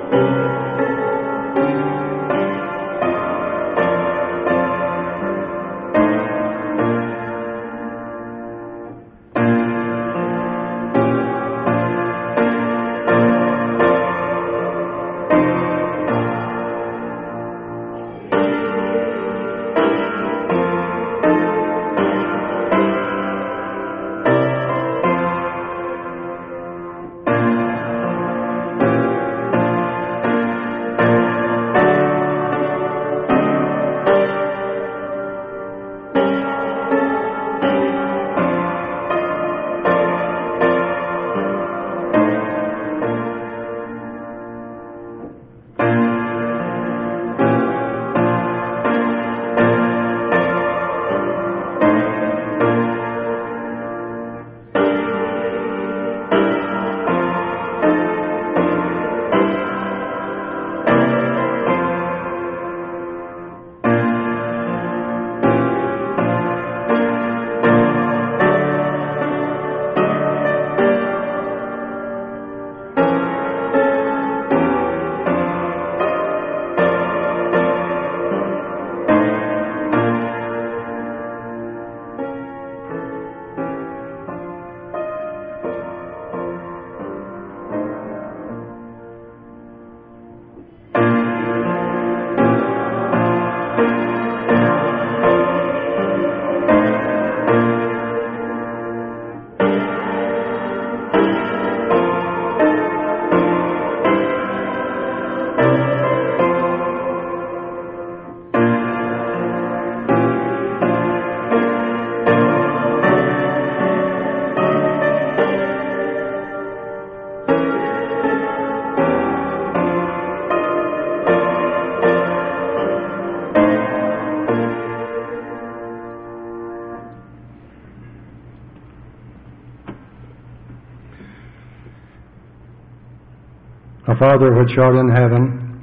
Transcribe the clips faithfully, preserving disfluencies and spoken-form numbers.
Our Father which art in heaven,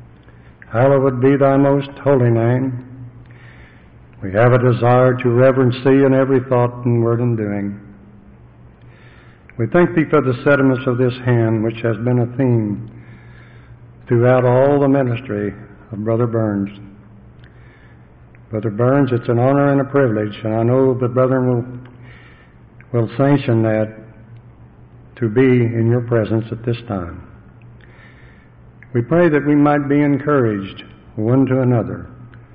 hallowed be thy most holy name. We have a desire to reverence thee in every thought and word and doing. We thank thee for the sentiments of this hymn, which has been a theme throughout all the ministry of Brother Burns. Brother Burns, it's an honor and a privilege, and I know the brethren will, will sanction that to be in your presence at this time. We pray that we might be encouraged one to another,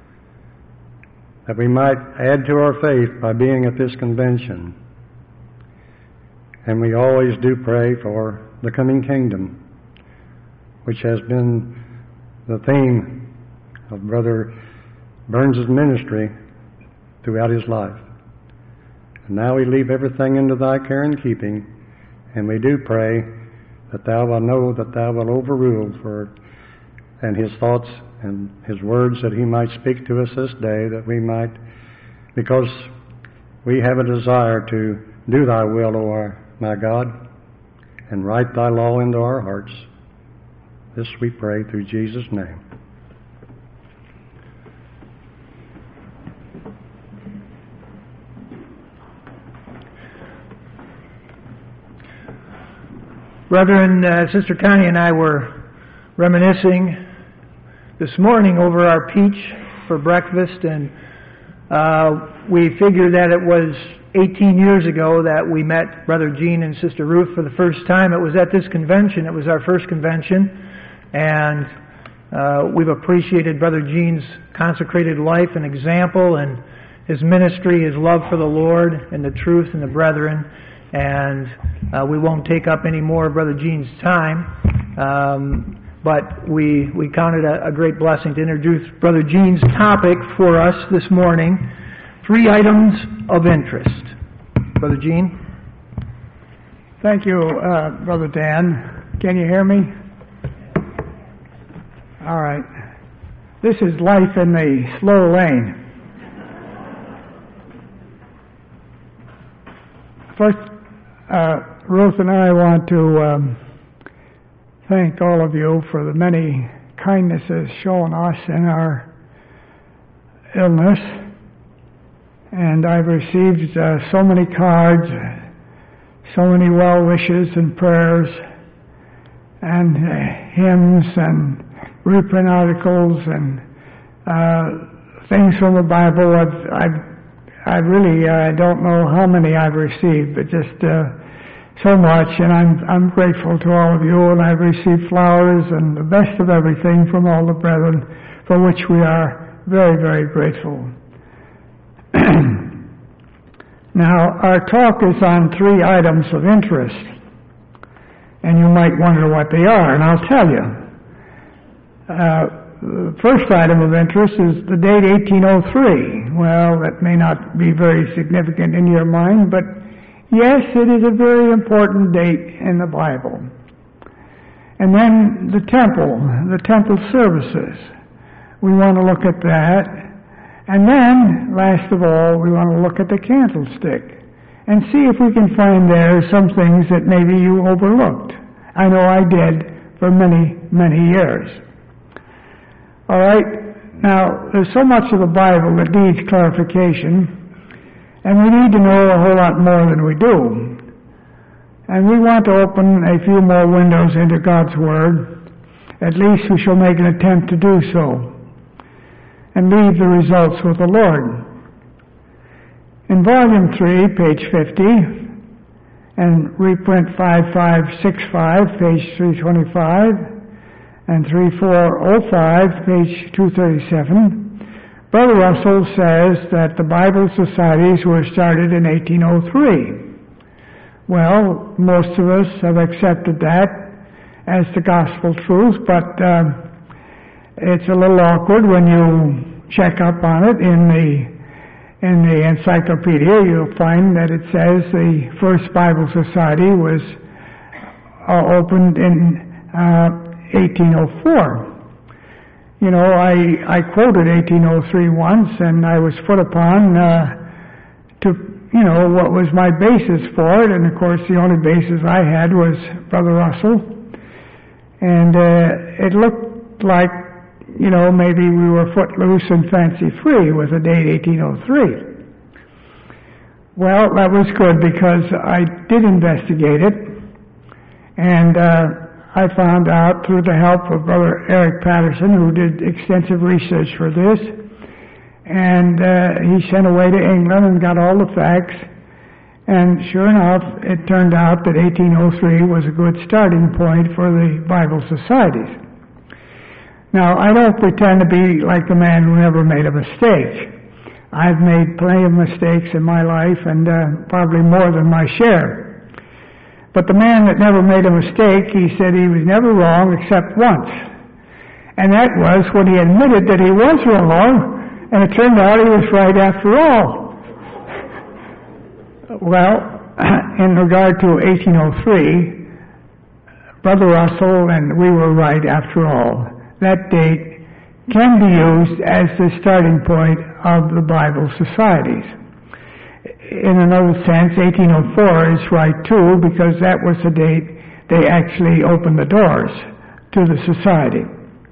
that we might add to our faith by being at this convention. And we always do pray for the coming kingdom, which has been the theme of Brother Burns' ministry throughout his life. And now we leave everything into thy care and keeping, and we do pray that thou wilt know that thou wilt overrule for and his thoughts and his words, that he might speak to us this day, that we might, because we have a desire to do thy will, O our, my God, and write thy law into our hearts. This we pray through Jesus' name. Brethren, uh, Sister Connie and I were reminiscing this morning over our peach for breakfast, and uh, we figured that it was eighteen years ago that we met Brother Gene and Sister Ruth for the first time. It was at this convention. It was our first convention, and uh, we've appreciated Brother Gene's consecrated life and example, and his ministry, his love for the Lord and the truth and the brethren. And uh, we won't take up any more of Brother Gene's time, um, but we we count it a, a great blessing to introduce Brother Gene's topic for us this morning: three items of interest. Brother Gene. Thank you, uh, Brother Dan. Can you hear me? All right. This is life in the slow lane. First, Uh, Ruth and I want to um, thank all of you for the many kindnesses shown us in our illness. And I've received uh, so many cards, so many well wishes and prayers. and uh, hymns and reprint articles and uh, things from the Bible. I've, I've, I really uh, don't know how many I've received, but just uh, so much, and I'm I'm grateful to all of you, and I've received flowers and the best of everything from all the brethren, for which we are very, very grateful. Now, our talk is on three items of interest, and you might wonder what they are, and I'll tell you. Uh, the first item of interest is the date eighteen oh three. Well, that may not be very significant in your mind, but yes, it is a very important date in the Bible. And then the temple, the temple services. We want to look at that. And then, last of all, we want to look at the candlestick and see if we can find there some things that maybe you overlooked. I know I did for many, many years. All right, now, there's so much of the Bible that needs clarification, and we need to know a whole lot more than we do. And we want to open a few more windows into God's Word. At least we shall make an attempt to do so, and leave the results with the Lord. In Volume three, page fifty, and reprint five five six five, page three twenty-five, and three four oh five, page two thirty-seven, Brother Russell says that the Bible societies were started in eighteen oh three. Well, most of us have accepted that as the gospel truth, but uh, it's a little awkward when you check up on it in the in the encyclopedia. You'll find that it says the first Bible society was uh, opened in uh, eighteen oh four. You know, I, I quoted eighteen oh three once, and I was put upon uh, to, you know, what was my basis for it, and of course the only basis I had was Brother Russell. And uh, it looked like, you know, maybe we were footloose and fancy-free with the date eighteen oh three. Well, that was good because I did investigate it, and uh, I found out through the help of Brother Eric Patterson, who did extensive research for this, and uh, he sent away to England and got all the facts, and sure enough, it turned out that eighteen oh three was a good starting point for the Bible societies. Now, I don't pretend to be like the man who never made a mistake. I've made plenty of mistakes in my life, and uh, probably more than my share. But the man that never made a mistake, he said he was never wrong except once. And that was when he admitted that he was wrong, and it turned out he was right after all. Well, in regard to eighteen oh three, Brother Russell and we were right after all. That date can be used as the starting point of the Bible societies. In another sense, eighteen oh four is right too, because that was the date they actually opened the doors to the society.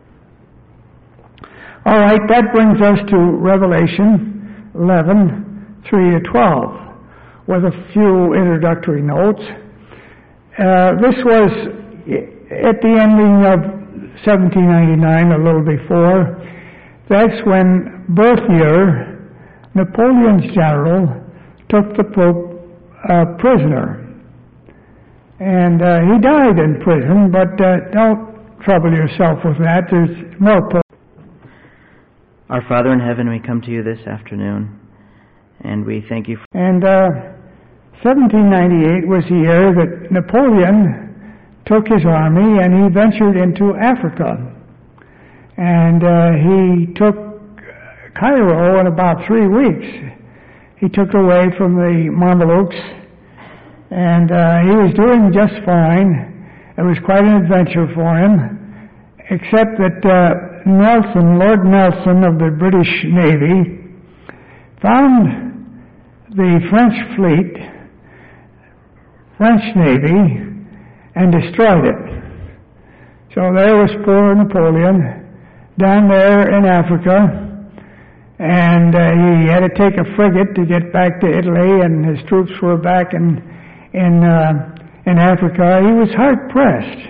All right, that brings us to Revelation eleven, three to twelve, with a few introductory notes. Uh, this was at the ending of seventeen ninety-nine, a little before. That's when Berthier, Napoleon's general, took the Pope uh, prisoner. And uh, he died in prison, but uh, don't trouble yourself with that. There's more Pope. Our Father in heaven, we come to you this afternoon, and we thank you for... And uh, seventeen ninety-eight was the year that Napoleon took his army and he ventured into Africa. And uh, he took Cairo in about three weeks. He took away from the Mamelukes, and uh, he was doing just fine. It was quite an adventure for him, except that uh, Nelson, Lord Nelson of the British Navy, found the French fleet, French Navy, and destroyed it. So there was poor Napoleon down there in Africa, and uh, he had to take a frigate to get back to Italy, and his troops were back in in uh, in Africa. He was hard pressed.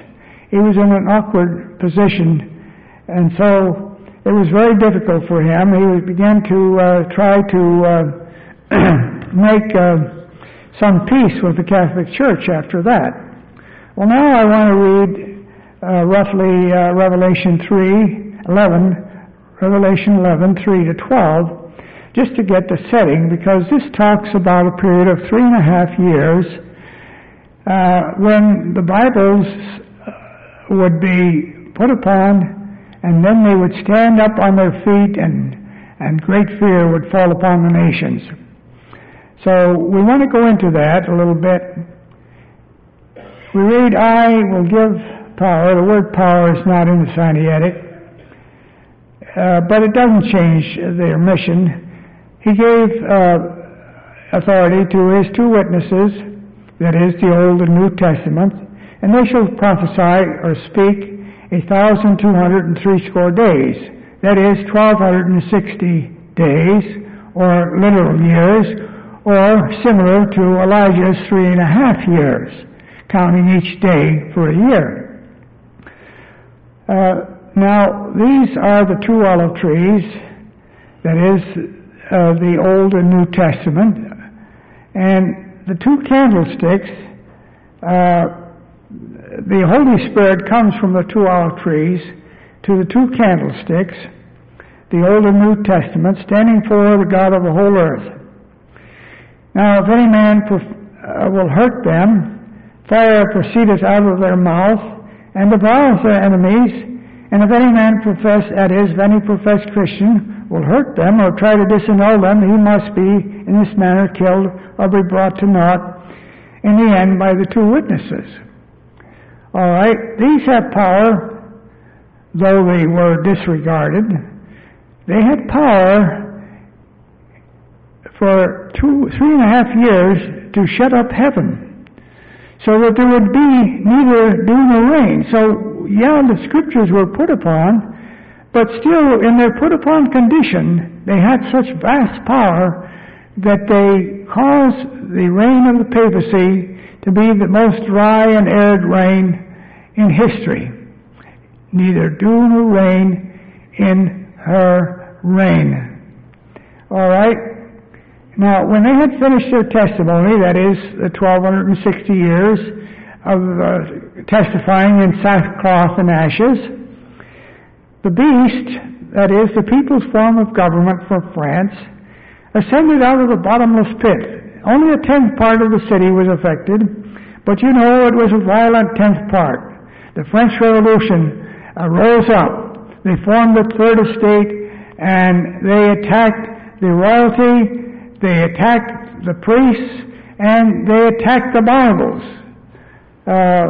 he was in an awkward position, and so it was very difficult for him. He began to uh, try to uh, make uh, some peace with the Catholic Church after that. Well, now I want to read uh, roughly uh, Revelation three, eleven, Revelation eleven, three to twelve, just to get the setting, because this talks about a period of three and a half years uh, when the Bibles would be put upon, and then they would stand up on their feet, and, and great fear would fall upon the nations. So we want to go into that a little bit. We read, I will give power. The word power is not in the Sinaitic, uh, but it doesn't change their mission. He gave uh, authority to his two witnesses, that is, the Old and New Testament, and they shall prophesy or speak a thousand two hundred and threescore days. That is, twelve hundred and sixty days, or literal years, or similar to Elijah's three and a half years, counting each day for a year. Uh, now, these are the two olive trees, that is, uh, the Old and New Testament, and the two candlesticks, uh, the Holy Spirit comes from the two olive trees to the two candlesticks, the Old and New Testament, standing for the God of the whole earth. Now, if any man prof- uh, will hurt them, fire proceedeth out of their mouth, and devoureth their enemies. And if any man profess, that is, if any professed Christian will hurt them or try to disannul them, he must be in this manner killed or be brought to naught in the end by the two witnesses. All right, these have power, though they were disregarded. They had power for two, three and a half years to shut up heaven, so that there would be neither dew nor rain. So, yeah, the scriptures were put upon, but still, in their put upon condition, they had such vast power that they caused the reign of the papacy to be the most dry and arid reign in history. Neither dew nor rain in her reign. All right? Now, when they had finished their testimony, that is, the twelve sixty years of uh, testifying in sackcloth and ashes, the beast, that is, the people's form of government for France, ascended out of the bottomless pit. Only a tenth part of the city was affected, but you know it was a violent tenth part. The French Revolution uh, rose up. They formed the Third Estate, and they attacked the royalty, they attacked the priests, and they attacked the Bibles. Uh,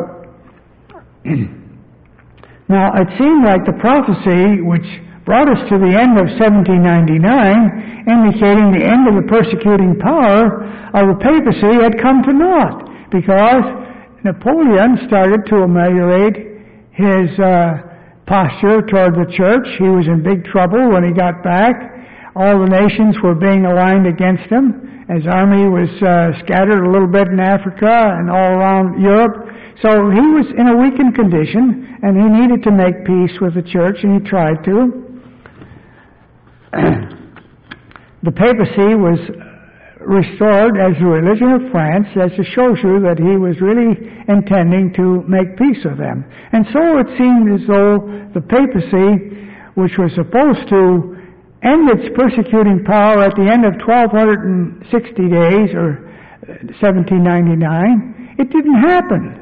now, it seemed like the prophecy which brought us to the end of seventeen ninety-nine, indicating the end of the persecuting power of the papacy, had come to naught, because Napoleon started to ameliorate his uh, posture toward the church. He was in big trouble when he got back. All the nations were being aligned against him. His army was uh, scattered a little bit in Africa and all around Europe. So he was in a weakened condition, and he needed to make peace with the church, and he tried to. The papacy was restored as the religion of France, as it shows you that he was really intending to make peace with them. And so it seemed as though the papacy, which was supposed to end its persecuting power at the end of twelve sixty days, or seventeen ninety-nine, it didn't happen.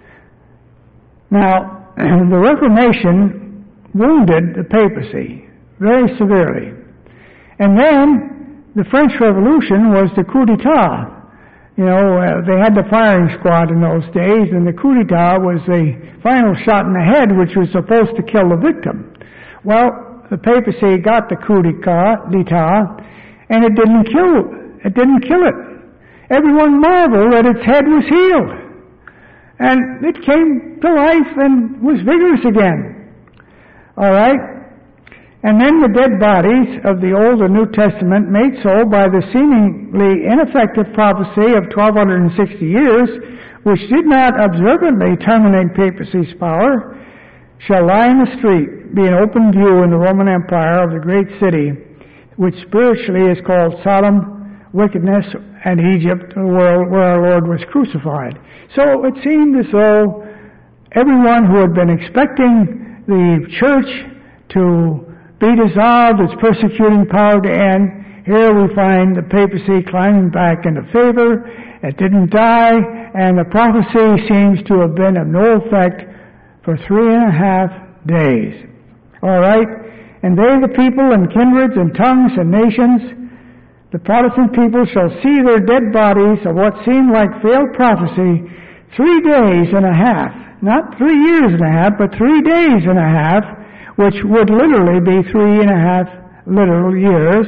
Now, the Reformation wounded the papacy very severely. And then the French Revolution was the coup d'etat. You know, uh, they had the firing squad in those days, and the coup d'etat was the final shot in the head, which was supposed to kill the victim. Well, the papacy got the coup d'etat, and it didn't kill it. didn't kill it. Everyone marveled that its head was healed. And it came to life and was vigorous again. All right? And then the dead bodies of the Old and New Testament, made so by the seemingly ineffective prophecy of twelve sixty years, which did not observantly terminate papacy's power, shall lie in the street, be in open view in the Roman Empire of the great city, which spiritually is called Sodom, wickedness, and Egypt, the world where our Lord was crucified. So it seemed as though everyone who had been expecting the church to be dissolved, its persecuting power to end, here we find the papacy climbing back into favor. It didn't die, and the prophecy seems to have been of no effect for three and a half days. All right? And they, the people and kindreds and tongues and nations, the Protestant people shall see their dead bodies of what seemed like failed prophecy three days and a half. Not three years and a half, but three days and a half, which would literally be three and a half literal years.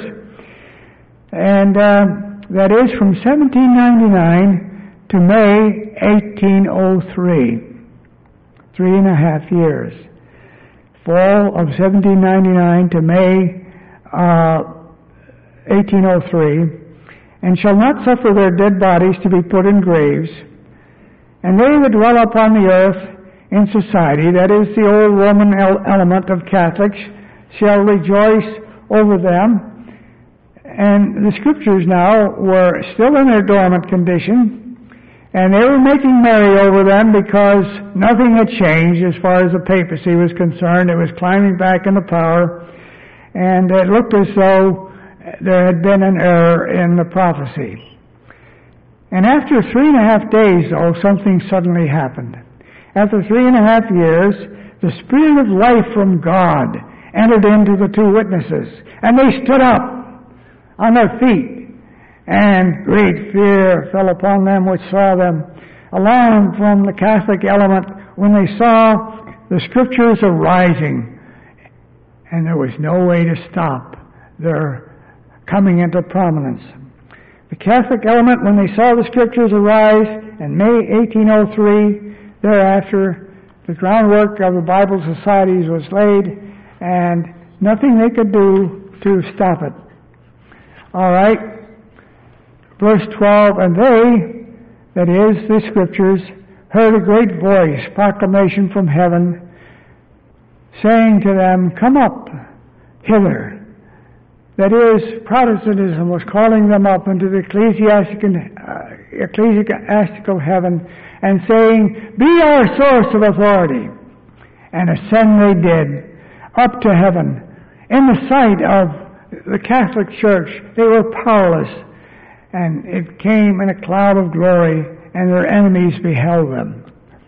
And uh, that is from seventeen ninety-nine to May eighteen oh three. Three and a half years. Fall of seventeen ninety-nine to May uh, eighteen oh three, and shall not suffer their dead bodies to be put in graves. And they that dwell upon the earth in society, that is the old Roman element of Catholics, shall rejoice over them. And the Scriptures now were still in their dormant condition, and they were making merry over them because nothing had changed as far as the papacy was concerned. It was climbing back into power, and it looked as though there had been an error in the prophecy. And after three and a half days, though, something suddenly happened. After three and a half years, the Spirit of life from God entered into the two witnesses, and they stood up on their feet, and great fear fell upon them which saw them. Alarm from the Catholic element when they saw the Scriptures arising, and there was no way to stop their coming into prominence. The Catholic element, when they saw the Scriptures arise in May eighteen oh three, thereafter the groundwork of the Bible societies was laid, and nothing they could do to stop it. All right, verse twelve, and they, that is, the Scriptures, heard a great voice, proclamation from heaven, saying to them, come up hither. That is, Protestantism was calling them up into the ecclesiastical, uh, ecclesiastical heaven and saying, be our source of authority. And ascend they did, up to heaven, in the sight of the Catholic Church. They were powerless, and it came in a cloud of glory, and their enemies beheld them.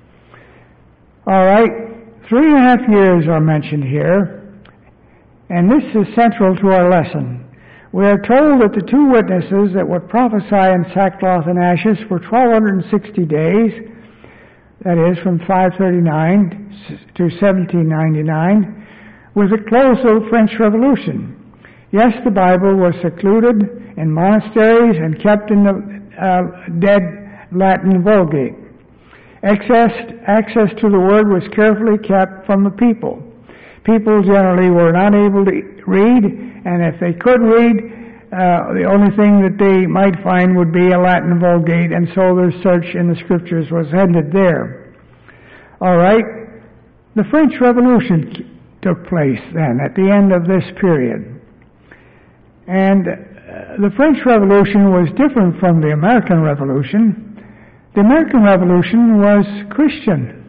All right, three and a half years are mentioned here, and this is central to our lesson. We are told that the two witnesses that would prophesy in sackcloth and ashes for twelve sixty days, that is from five thirty-nine to seventeen ninety-nine, was the close of the French Revolution. Yes, the Bible was secluded in monasteries and kept in the uh, dead Latin Vulgate. Access, access to the Word was carefully kept from the people. People generally were not able to read, and if they could read, uh, the only thing that they might find would be a Latin Vulgate, and so their search in the Scriptures was ended there. All right, the French Revolution took place then, at the end of this period. And uh, the French Revolution was different from the American Revolution. The American Revolution was Christian,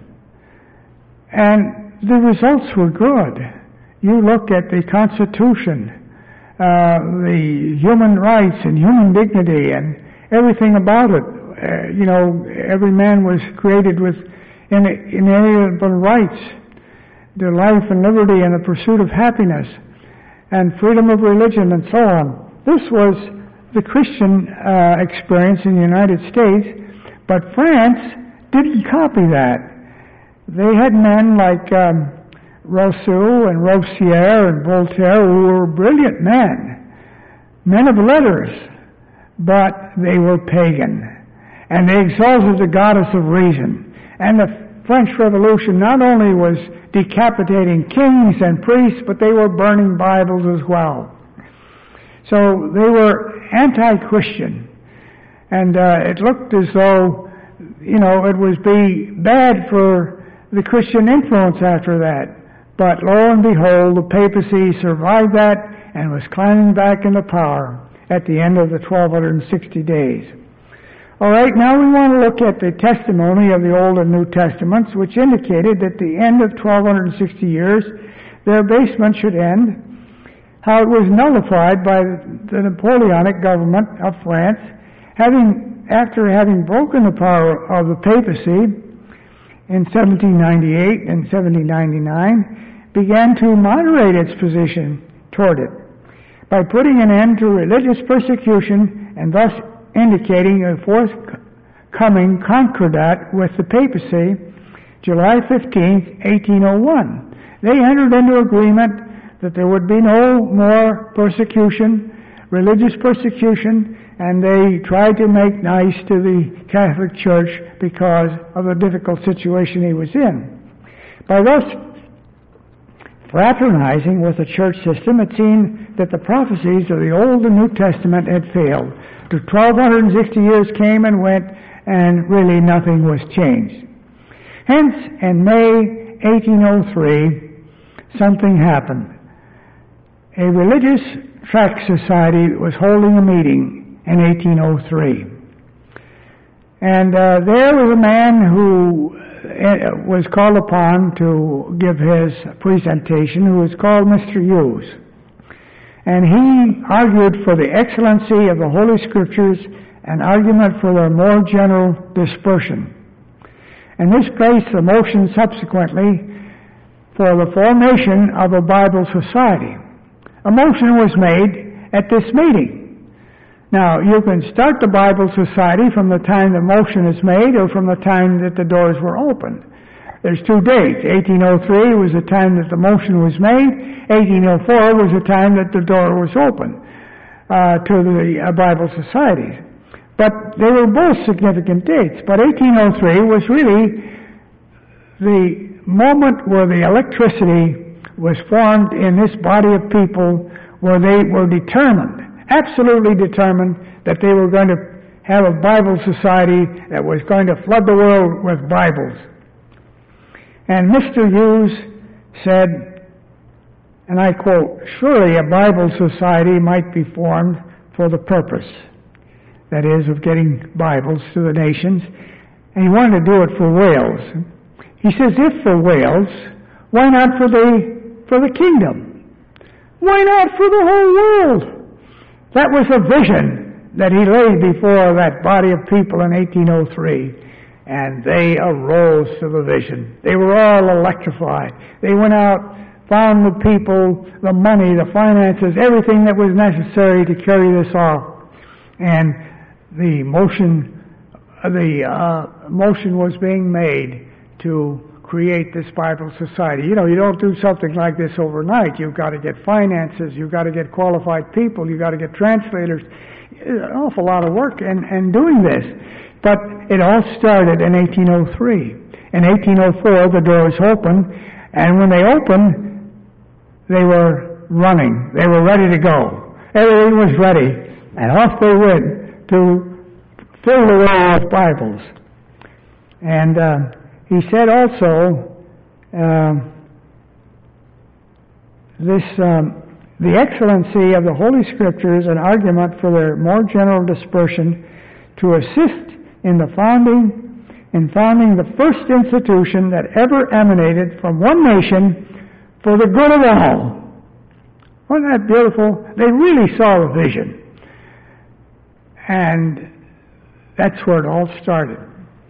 and the results were good. You look at the Constitution, uh, the human rights and human dignity and everything about it. Uh, you know, every man was created with inalienable rights, the life and liberty and the pursuit of happiness, and freedom of religion and so on. This was the Christian uh, experience in the United States, but France didn't copy that. They had men like um, Rousseau and Robespierre and Voltaire who were brilliant men, men of letters, but they were pagan. And they exalted the goddess of reason. And the French Revolution not only was decapitating kings and priests, but they were burning Bibles as well. So they were anti-Christian. And uh, it looked as though you know, it was be bad for the Christian influence after that. But lo and behold, the papacy survived that and was climbing back into power at the end of the twelve sixty days. All right, now we want to look at the testimony of the Old and New Testaments, which indicated that the end of twelve sixty years, their abasement should end, how it was nullified by the Napoleonic government of France, having, after having broken the power of the papacy in seventeen ninety-eight and seventeen ninety-nine, began to moderate its position toward it by putting an end to religious persecution and thus indicating a forthcoming concordat with the papacy, July fifteenth, eighteen oh one. They entered into agreement that there would be no more persecution, religious persecution, and they tried to make nice to the Catholic Church because of the difficult situation he was in. By thus fraternizing with the church system, it seemed that the prophecies of the Old and New Testament had failed. The twelve sixty years came and went, and really nothing was changed. Hence, in May eighteen oh three, something happened. A religious tract society was holding a meeting in eighteen oh three. And uh, there was a man who uh, was called upon to give his presentation, who was called Mister Hughes. And he argued for the excellency of the Holy Scriptures and argument for their more general dispersion. And this placed the motion subsequently for the formation of a Bible Society. A motion was made at this meeting. Now, you can start the Bible Society from the time the motion is made or from the time that the doors were opened. There's two dates. eighteen oh three was the time that the motion was made. eighteen oh four was the time that the door was opened uh, to the uh, Bible Societies. But they were both significant dates. But eighteen oh three was really the moment where the electricity was formed in this body of people, where they were determined, absolutely determined, that they were going to have a Bible Society that was going to flood the world with Bibles. And Mister Hughes said, and I quote, "Surely a Bible Society might be formed for the purpose, that is, of getting Bibles to the nations." And he wanted to do it for Wales. He says, if for Wales, why not for the for the kingdom? Why not for the whole world? That was a vision that he laid before that body of people in eighteen oh three. And they arose to the vision. They were all electrified. They went out, found the people, the money, the finances, everything that was necessary to carry this off. And the motion, the uh, motion was being made to create this Bible Society. You know, you don't do something like this overnight. You've got to get finances. You've got to get qualified people. You've got to get translators. An awful lot of work in, in doing this. But it all started in eighteen oh three. In eighteen oh four, the doors opened, and when they opened, they were running. They were ready to go. Everything was ready, and off they went to fill the world with Bibles. And uh, he said also, uh, this um, the excellency of the Holy Scriptures, an argument for their more general dispersion, to assist in the founding, in founding the first institution that ever emanated from one nation for the good of all. Wasn't that beautiful? They really saw the vision. And that's where it all started.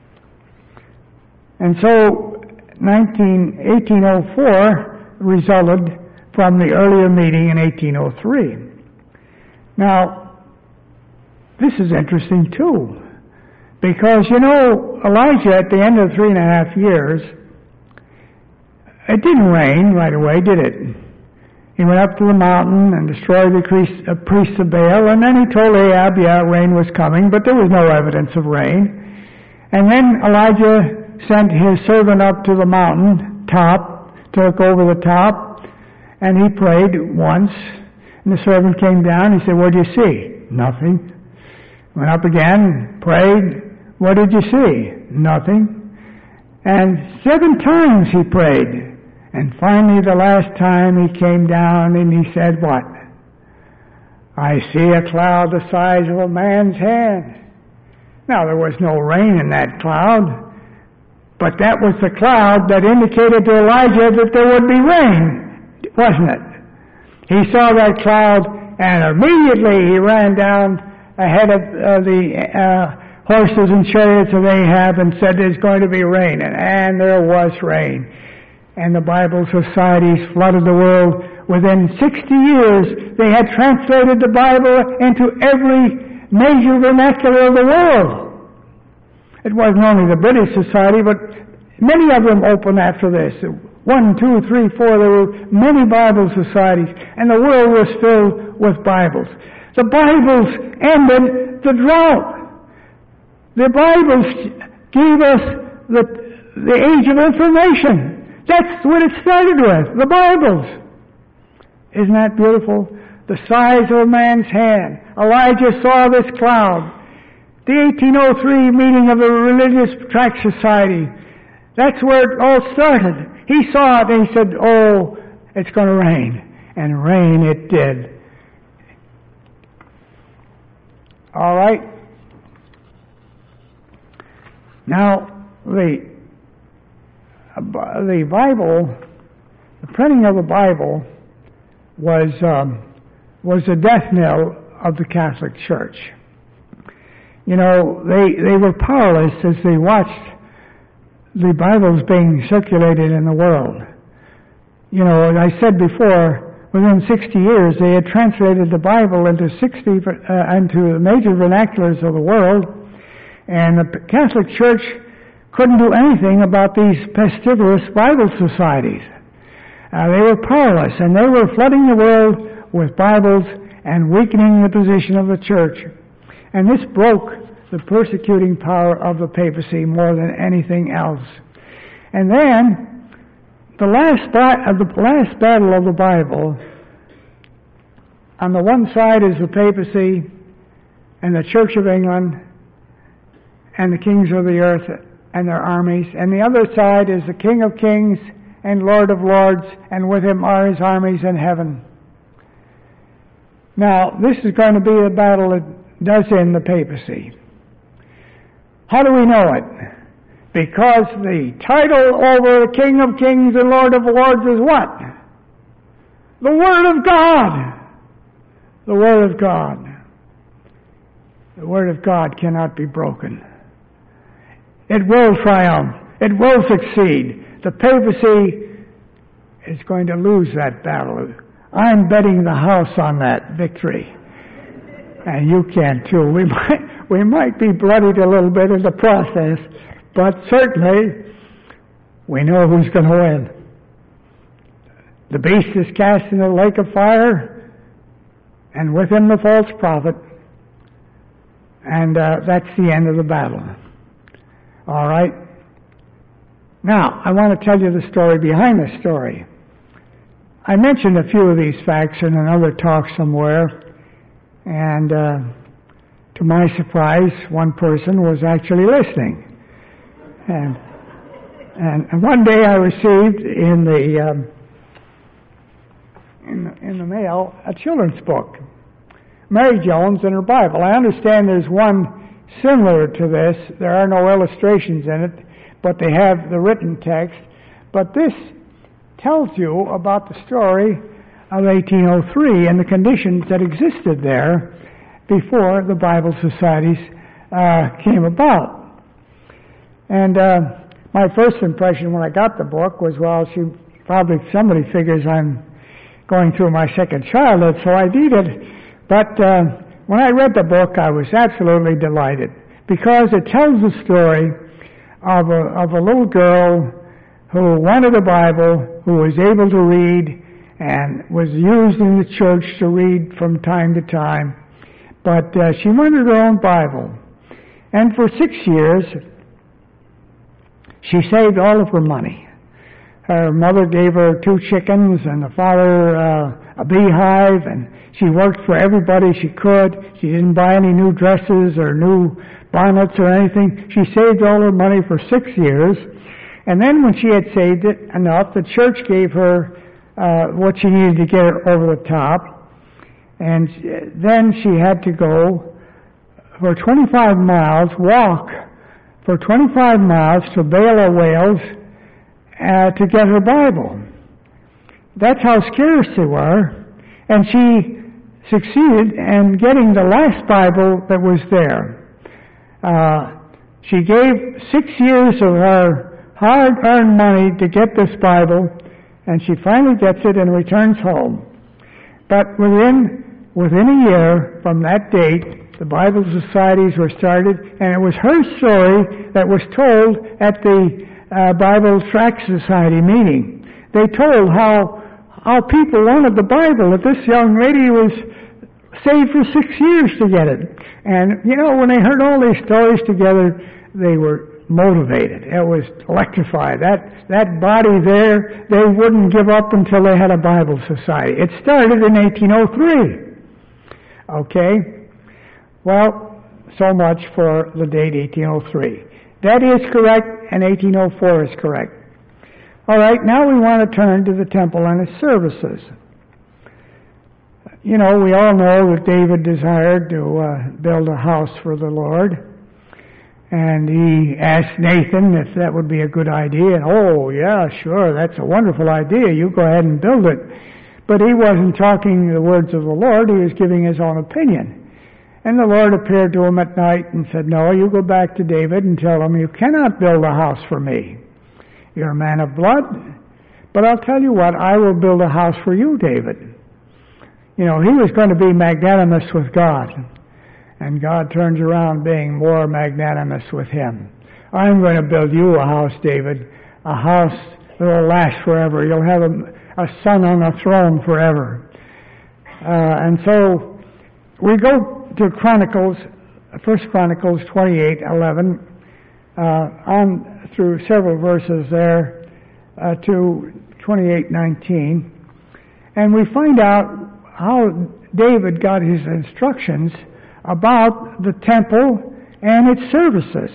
And so eighteen oh four resulted from the earlier meeting in eighteen oh three. Now, this is interesting too, because, you know, Elijah, at the end of three and a half years, it didn't rain right away, did it? He went up to the mountain and destroyed the priests of Baal, and then he told Ahab, yeah, rain was coming, but there was no evidence of rain. And then Elijah sent his servant up to the mountain top, took over the top, and he prayed once, and the servant came down. He said, what do you see? Nothing. Went up again, prayed What did you see? Nothing. And seven times he prayed. And finally the last time he came down and he said what? I see a cloud the size of a man's hand. Now there was no rain in that cloud, but that was the cloud that indicated to Elijah that there would be rain, wasn't it? He saw that cloud and immediately he ran down ahead of uh, the uh, horses and chariots of Ahab and said there's going to be rain, and, and there was rain. And the Bible societies flooded the world. Within sixty years, they had translated the Bible into every major vernacular of the world. It wasn't only the British Society, but many of them opened after this. One, two, three, four, there were many Bible societies, and the world was filled with Bibles. The Bibles ended the drought. The Bibles gave us the, the age of information. That's what it started with, the Bibles. Isn't that beautiful? The size of a man's hand. Elijah saw this cloud. The eighteen oh three meeting of the Religious Tract Society. That's where it all started. He saw it and he said, oh, it's going to rain. And rain it did. All right. Now, the, the Bible, the printing of the Bible was, um, was the death knell of the Catholic Church. You know, they, they were powerless as they watched the Bibles being circulated in the world. You know, as I said before, within sixty years they had translated the Bible into sixty uh, into the major vernaculars of the world, and the Catholic Church couldn't do anything about these pestiferous Bible societies. Uh, they were powerless, and they were flooding the world with Bibles and weakening the position of the church. And this broke the persecuting power of the papacy more than anything else. And then, the last, ba- the last battle of the Bible, on the one side is the papacy and the Church of England and the kings of the earth and their armies, and the other side is the King of Kings and Lord of Lords, and with him are his armies in heaven. Now, this is going to be a battle that does end the papacy. How do we know it? Because the title over the King of Kings and Lord of Lords is what? The Word of God. The Word of God. The Word of God cannot be broken. It will triumph. It will succeed. The papacy is going to lose that battle. I'm betting the house on that victory. And you can too. We might, we might be bloodied a little bit in the process, but certainly we know who's going to win. The beast is cast in the lake of fire, and with him the false prophet, and uh, that's the end of the battle. All right? Now, I want to tell you the story behind the story. I mentioned a few of these facts in another talk somewhere, and uh, to my surprise, one person was actually listening. And, and, and one day I received in the, um, in, the, in the mail a children's book, Mary Jones and her Bible. I understand there's one similar to this. There are no illustrations in it, but they have the written text. But this tells you about the story of eighteen oh three and the conditions that existed there before the Bible societies uh, came about. And uh, my first impression when I got the book was, well, she probably, somebody figures I'm going through my second childhood, so I need it. But uh, when I read the book, I was absolutely delighted, because it tells the story of a, of a little girl who wanted a Bible, who was able to read, and was used in the church to read from time to time. But uh, she wanted her own Bible. And for six years, she saved all of her money. Her mother gave her two chickens and the father uh, a beehive, and she worked for everybody she could. She didn't buy any new dresses or new bonnets or anything. She saved all her money for six years. And then when she had saved it enough, the church gave her uh, what she needed to get her over the top. And then she had to go for twenty-five miles, walk for twenty-five miles to Bala, Wales, uh, to get her Bible. That's how scarce they were. And she succeeded in getting the last Bible that was there. Uh, she gave six years of her hard-earned money to get this Bible, and she finally gets it and returns home. But within within a year from that date, the Bible societies were started, and it was her story that was told at the uh, Bible Tract Society meeting. They told how how people wanted the Bible, that this young lady was saved for six years to get it. And, you know, when they heard all these stories together, they were motivated. It was electrified. That, that body there, they wouldn't give up until they had a Bible society. It started in eighteen oh three. Okay? Well, so much for the date eighteen oh three. That is correct, and eighteen oh four is correct. All right, now we want to turn to the temple and its services. You know, we all know that David desired to uh, build a house for the Lord. And he asked Nathan if that would be a good idea. And, oh, yeah, sure, that's a wonderful idea. You go ahead and build it. But he wasn't talking the words of the Lord. He was giving his own opinion. And the Lord appeared to him at night and said, no, you go back to David and tell him, you cannot build a house for me. You're a man of blood. But I'll tell you what, I will build a house for you, David. You know, he was going to be magnanimous with God. And God turns around being more magnanimous with him. I'm going to build you a house, David. A house that will last forever. You'll have a, a son on a throne forever. Uh, and so we go to Chronicles, First Chronicles twenty-eight eleven, uh, on through several verses there uh, to twenty-eight nineteen. And we find out how David got his instructions about the temple and its services.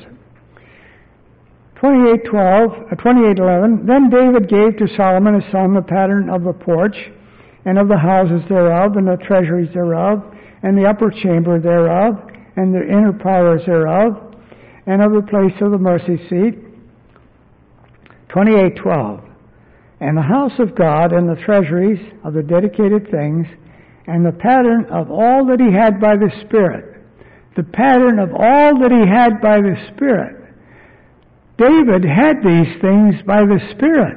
twenty-eight twelve, uh, twenty-eight eleven, then David gave to Solomon his son the pattern of the porch, and of the houses thereof, and the treasuries thereof, and the upper chamber thereof, and the inner powers thereof, and of the place of the mercy seat. twenty-eight twelve, and the house of God, and the treasuries of the dedicated things, and the pattern of all that he had by the Spirit. The pattern of all that he had by the Spirit. David had these things by the Spirit.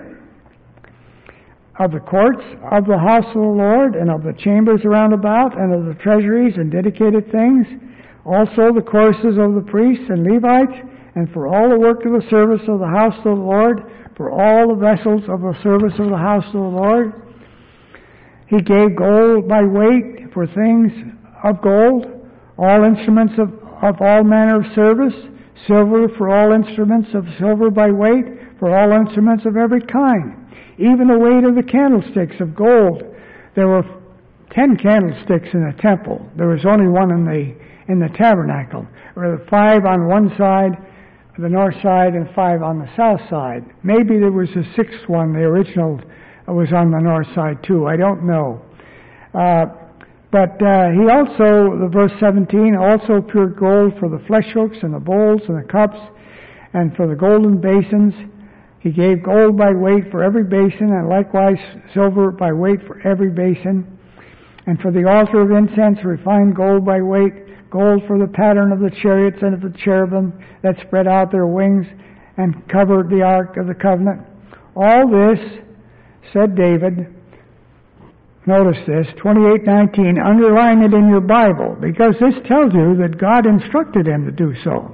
Of the courts, of the house of the Lord, and of the chambers around about, and of the treasuries and dedicated things, also the courses of the priests and Levites, and for all the work of the service of the house of the Lord, for all the vessels of the service of the house of the Lord. He gave gold by weight for things of gold, all instruments of, of all manner of service, silver for all instruments of silver by weight, for all instruments of every kind, even the weight of the candlesticks of gold. There were ten candlesticks in the temple. There was only one in the in the tabernacle. There were five on one side, the north side, and five on the south side. Maybe there was a sixth one, the original was on the north side too. I don't know. Uh, but uh, he also, the verse seventeen, also pure gold for the flesh hooks and the bowls and the cups, and for the golden basins. He gave gold by weight for every basin, and likewise silver by weight for every basin. And for the altar of incense, refined gold by weight, gold for the pattern of the chariots and of the cherubim that spread out their wings and covered the ark of the covenant. All this, said David, notice this, twenty-eight nineteen, underline it in your Bible, because this tells you that God instructed him to do so.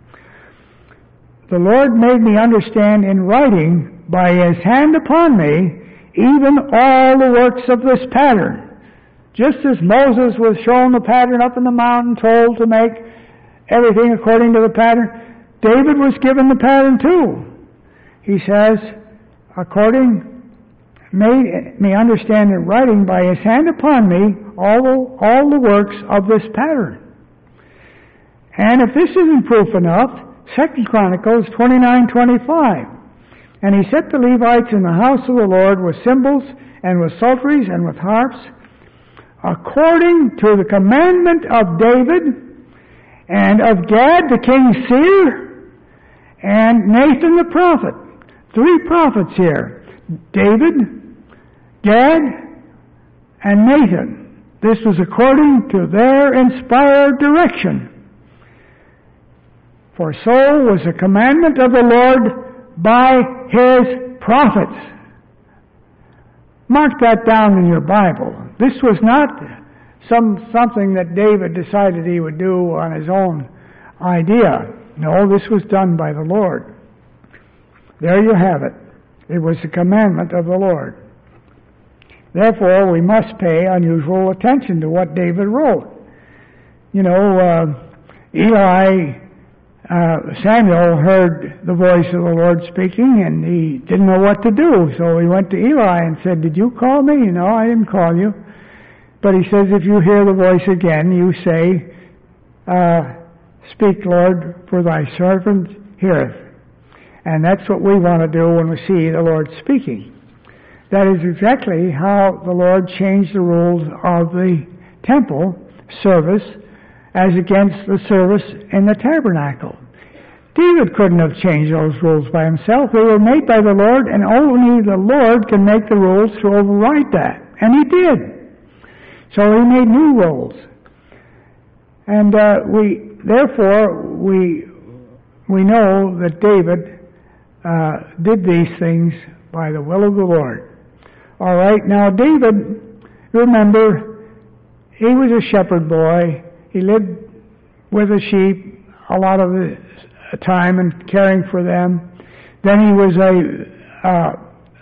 The Lord made me understand in writing by his hand upon me even all the works of this pattern. Just as Moses was shown the pattern up in the mountain, told to make everything according to the pattern, David was given the pattern too. He says, according made me understand in writing by his hand upon me all the, all the works of this pattern. And if this isn't proof enough, Second Chronicles twenty-nine twenty-five. And he set the Levites in the house of the Lord with cymbals and with psalteries and with harps, according to the commandment of David and of Gad the king's seer and Nathan the prophet. Three prophets here. David, Gad, and Nathan. This was according to their inspired direction. For so was the commandment of the Lord by his prophets. Mark that down in your Bible. This was not some something that David decided he would do on his own idea. No, this was done by the Lord. There you have it. It was the commandment of the Lord. Therefore, we must pay unusual attention to what David wrote. You know, uh, Eli, uh, Samuel heard the voice of the Lord speaking, and he didn't know what to do. So he went to Eli and said, "Did you call me?" "No, I didn't call you." But he says, "If you hear the voice again, you say, uh, 'Speak, Lord, for thy servant heareth.'" And that's what we want to do when we see the Lord speaking. That is exactly how the Lord changed the rules of the temple service as against the service in the tabernacle. David couldn't have changed those rules by himself. They were made by the Lord, and only the Lord can make the rules to override that. And he did. So he made new rules. And uh, we, therefore, we we know that David uh, did these things by the will of the Lord. All right, now David, remember, he was a shepherd boy. He lived with the sheep a lot of the time and caring for them. Then he was a uh,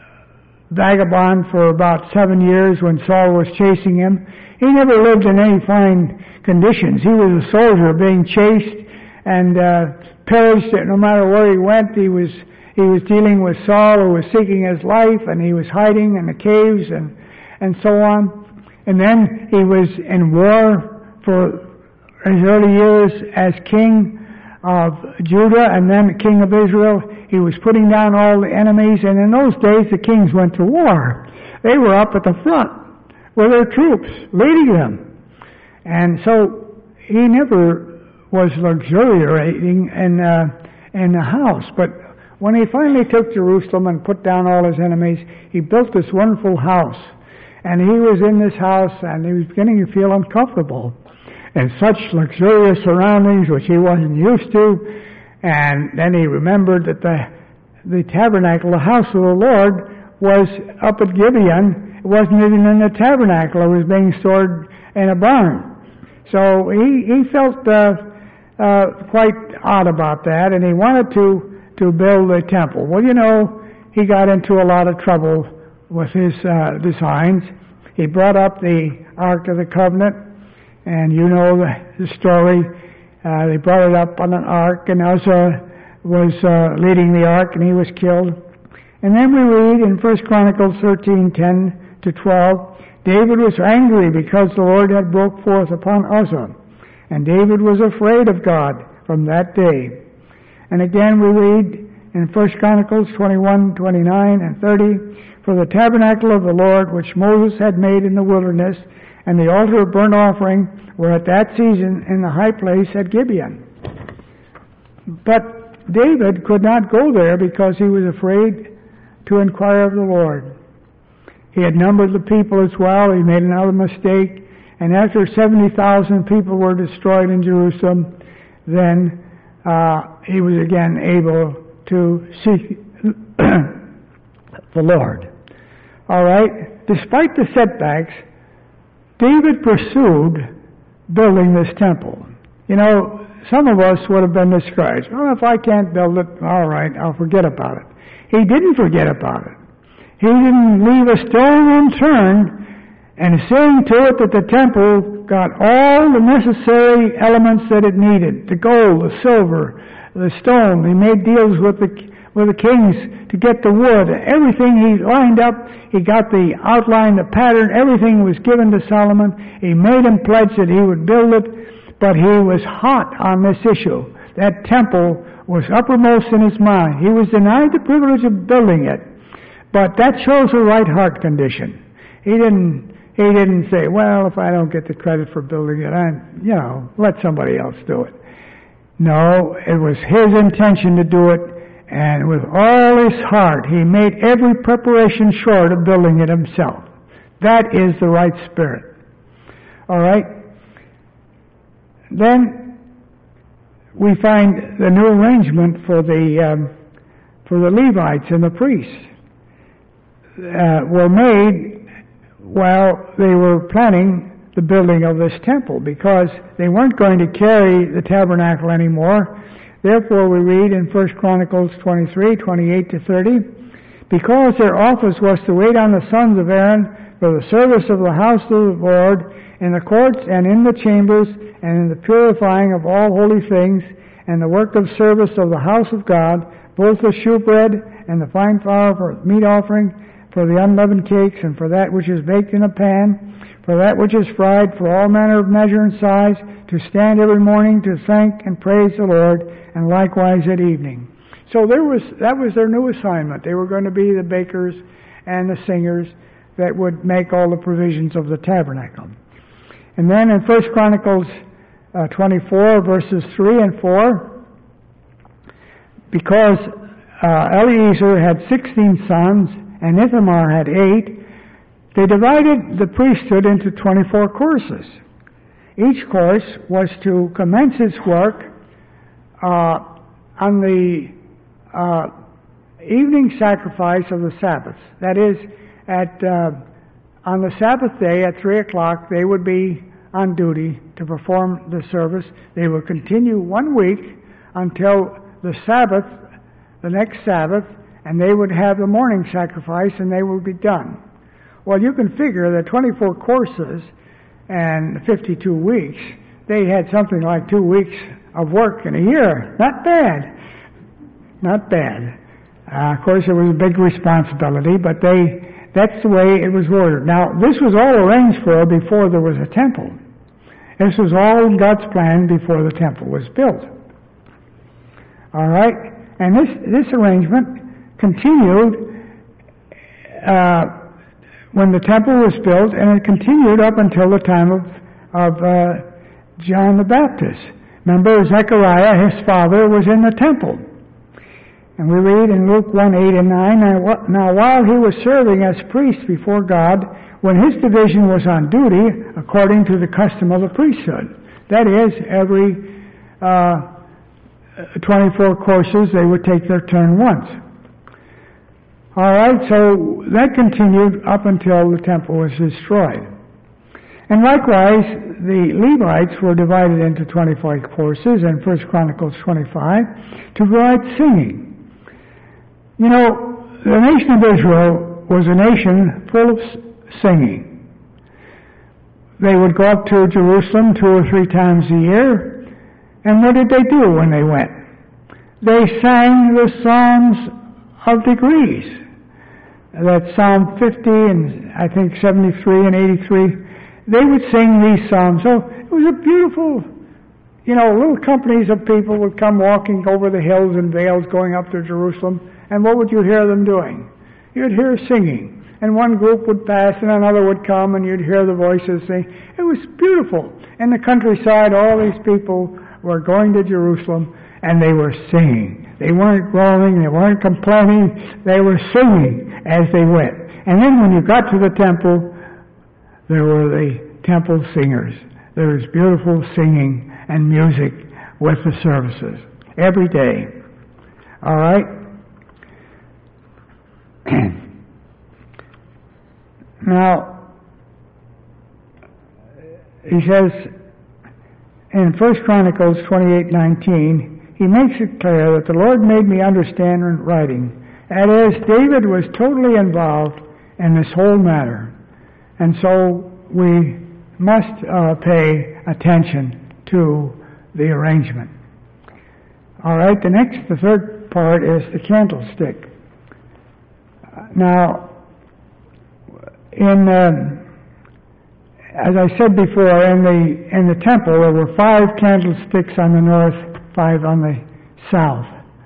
vagabond for about seven years when Saul was chasing him. He never lived in any fine conditions. He was a soldier being chased and uh, perished. No matter where he went, he was He was dealing with Saul, who was seeking his life, and he was hiding in the caves and, and so on. And then he was in war for his early years as king of Judah and then king of Israel. He was putting down all the enemies, and in those days the kings went to war. They were up at the front with their troops, leading them. And so he never was luxuriating in, uh, in the house, but when he finally took Jerusalem and put down all his enemies, he built this wonderful house. And he was in this house, and he was beginning to feel uncomfortable in such luxurious surroundings which he wasn't used to. And then he remembered that the the tabernacle, the house of the Lord, was up at Gibeon. It wasn't even in the tabernacle. It was being stored in a barn. So he, he felt uh, uh, quite odd about that, and he wanted to to build a temple. Well, you know, he got into a lot of trouble with his uh, designs. He brought up the Ark of the Covenant, and you know the, the story. Uh, they brought it up on an ark, and Uzzah was uh, leading the ark, and he was killed. And then we read in First Chronicles thirteen, ten to twelve, David was angry because the Lord had broke forth upon Uzzah, and David was afraid of God from that day. And again we read in First Chronicles twenty-one, twenty-nine, and thirty, "For the tabernacle of the Lord, which Moses had made in the wilderness, and the altar of burnt offering were at that season in the high place at Gibeon." But David could not go there because he was afraid to inquire of the Lord. He had numbered the people as well. He made another mistake. And after seventy thousand people were destroyed in Jerusalem, then Uh, he was again able to seek the Lord. All right? Despite the setbacks, David pursued building this temple. You know, some of us would have been discouraged. Well, if I can't build it, all right, I'll forget about it. He didn't forget about it. He didn't leave a stone unturned, and seeing to it that the temple got all the necessary elements that it needed, the gold, the silver, the stone. He made deals with the with the kings to get the wood. Everything he lined up, he got the outline, the pattern, everything was given to Solomon. He made him pledge that he would build it but he was hot on this issue. That temple was uppermost in his mind. He was denied the privilege of building it, but that shows a right heart condition. He didn't. He didn't say, "Well, if I don't get the credit for building it, I, you know, let somebody else do it." No, it was his intention to do it, and with all his heart, he made every preparation short of building it himself. That is the right spirit. All right. Then we find the new arrangement for the um, for the Levites and the priests uh, were made while they were planning the building of this temple, because they weren't going to carry the tabernacle anymore. Therefore, we read in First Chronicles twenty-three, twenty-eight to thirty, because their office was to wait on the sons of Aaron for the service of the house of the Lord, in the courts and in the chambers, and in the purifying of all holy things, and the work of service of the house of God, both the shewbread and the fine flour for meat offering, for the unleavened cakes, and for that which is baked in a pan, for that which is fried, for all manner of measure and size, to stand every morning to thank and praise the Lord, and likewise at evening. So there was that was their new assignment. They were going to be the bakers and the singers that would make all the provisions of the tabernacle. And then in First Chronicles uh, twenty-four, verses three and four, because uh, Eliezer had sixteen sons, and Ithamar had eight, they divided the priesthood into twenty-four courses. Each course was to commence its work uh, on the uh, evening sacrifice of the Sabbath. That is, at uh, on the Sabbath day at three o'clock, they would be on duty to perform the service. They would continue one week until the Sabbath, the next Sabbath, and they would have the morning sacrifice, and they would be done. Well, you can figure that twenty-four courses and fifty-two weeks, they had something like two weeks of work in a year. Not bad. Not bad. Uh, of course, it was a big responsibility, but they that's the way it was ordered. Now, this was all arranged for before there was a temple. This was all God's plan before the temple was built. All right? And this, this arrangement continued uh, when the temple was built, and it continued up until the time of, of uh, John the Baptist. Remember, Zechariah, his father, was in the temple. And we read in Luke one, eight and nine, now while he was serving as priest before God, when his division was on duty, according to the custom of the priesthood, that is, every uh, twenty-four courses, they would take their turn once. All right, so that continued up until the temple was destroyed. And likewise, the Levites were divided into twenty-five courses in First Chronicles twenty-five to provide singing. You know, the nation of Israel was a nation full of singing. They would go up to Jerusalem two or three times a year, and what did they do when they went? They sang the Psalms of degrees. That's Psalm fifty and I think seventy-three and eighty-three. They would sing these psalms. So it was a beautiful, you know, little companies of people would come walking over the hills and vales going up to Jerusalem. And what would you hear them doing? You'd hear singing. And one group would pass and another would come and you'd hear the voices sing. It was beautiful. In the countryside, all these people were going to Jerusalem and they were singing. They weren't groaning, they weren't complaining, they were singing as they went. And then when you got to the temple, there were the temple singers. There was beautiful singing and music with the services every day. All right? Now, he says in First Chronicles twenty-eight nineteen, he makes it clear that the Lord made me understand in writing. That is, David was totally involved in this whole matter. And so we must uh, pay attention to the arrangement. All right, the next, the third part is the candlestick. Now, in uh, as I said before, in the in the temple there were five candlesticks on the north, five on the south.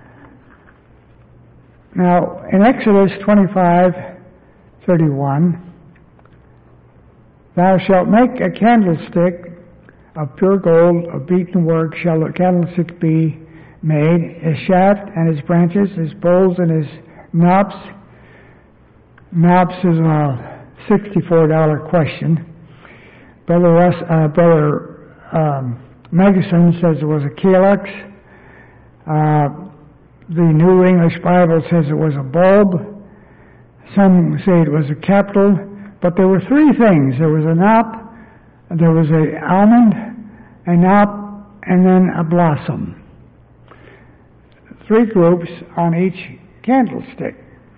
Now, in Exodus twenty-five thirty-one, thou shalt make a candlestick of pure gold, of beaten work shall the candlestick be made, his shaft and his branches, his bowls and his knops. Knops is a sixty-four dollar question. Brother Russ, uh, Brother um, Megason says it was a calyx. Uh, the New English Bible says it was a bulb. Some say it was a capital. But there were three things. There was a knop, there was an almond, a knop, and then a blossom. Three groups on each candlestick.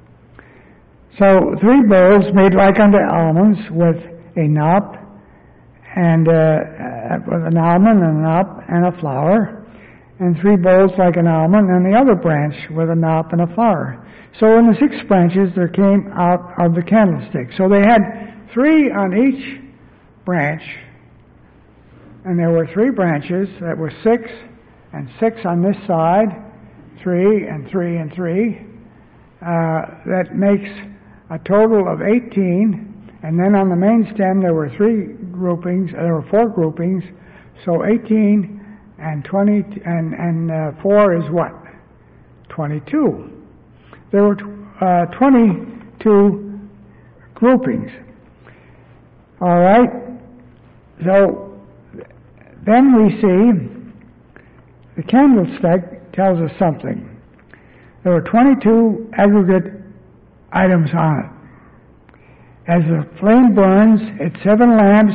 So three bowls made like unto almonds with a knop, and uh, with an almond and a knop and a flower, and three bowls like an almond, and the other branch with a knop and a flower. So in the six branches there came out of the candlestick. So they had three on each branch, and there were three branches that were six, and six on this side, three and three and three. Uh, that makes a total of eighteen. And then on the main stem there were three groupings, there were four groupings, so eighteen and twenty, and, and uh, four is what? twenty-two. There were uh, twenty-two groupings. All right? So then we see the candlestick tells us something. There were twenty-two aggregate items on it. As the flame burns, its seven lamps,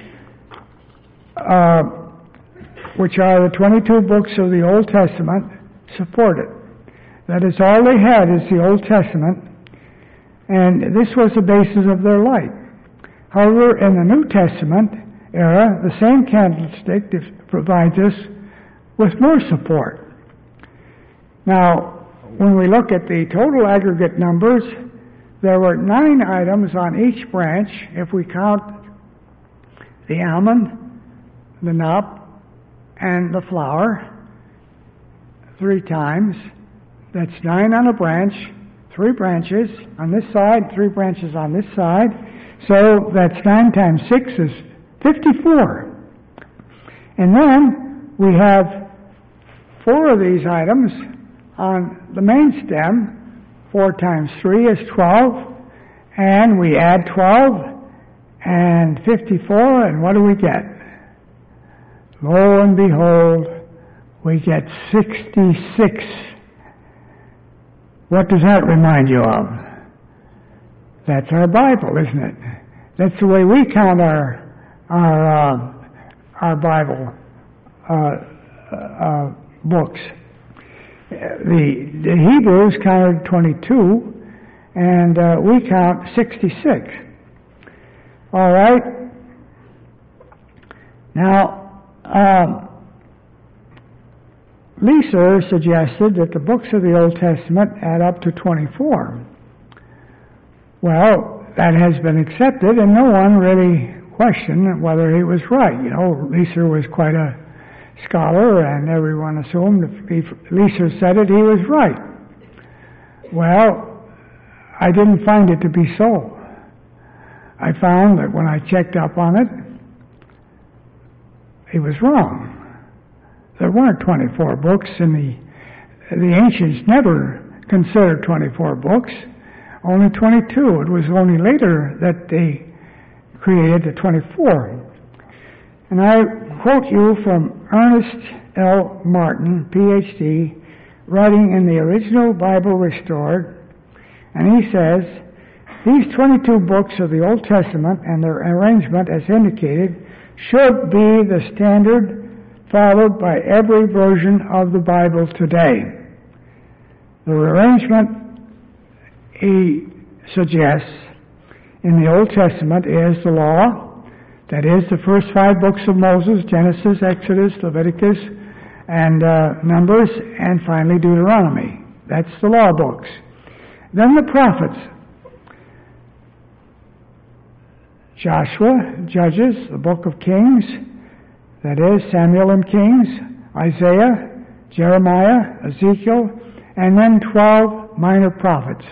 uh, which are the twenty-two books of the Old Testament, support it. That is, all they had is the Old Testament, and this was the basis of their light. However, in the New Testament era, the same candlestick provides us with more support. Now, when we look at the total aggregate numbers, there were nine items on each branch. If we count the almond, the knop, and the flower three times, that's nine on a branch, three branches on this side, three branches on this side. So that's nine times six is fifty-four. And then we have four of these items on the main stem. Four times three is twelve, and we add twelve and fifty-four, and what do we get? Lo and behold, we get sixty-six. What does that remind you of? That's our Bible, isn't it? That's the way we count our our uh, our Bible uh, uh, books. The, the Hebrews counted twenty-two, and uh, we count sixty-six. All right? Now, um, Lisa suggested that the books of the Old Testament add up to twenty-four. Well, that has been accepted, and no one really questioned whether he was right. You know, Lisa was quite a scholar, and everyone assumed if Lisa said it, he was right. Well, I didn't find it to be so. I found that when I checked up on it, he was wrong. There weren't twenty-four books, and the the ancients never considered twenty-four books, only twenty-two. It was only later that they created the twenty-four. And I quote you from Ernest L. Martin, P H D, writing in the Original Bible Restored, and he says, these twenty-two books of the Old Testament and their arrangement as indicated should be the standard followed by every version of the Bible today. The arrangement he suggests in the Old Testament is the law. That is, the first five books of Moses, Genesis, Exodus, Leviticus, and uh, Numbers, and finally Deuteronomy. That's the law books. Then the prophets Joshua, Judges, the book of Kings, that is, Samuel and Kings, Isaiah, Jeremiah, Ezekiel, and then twelve minor prophets.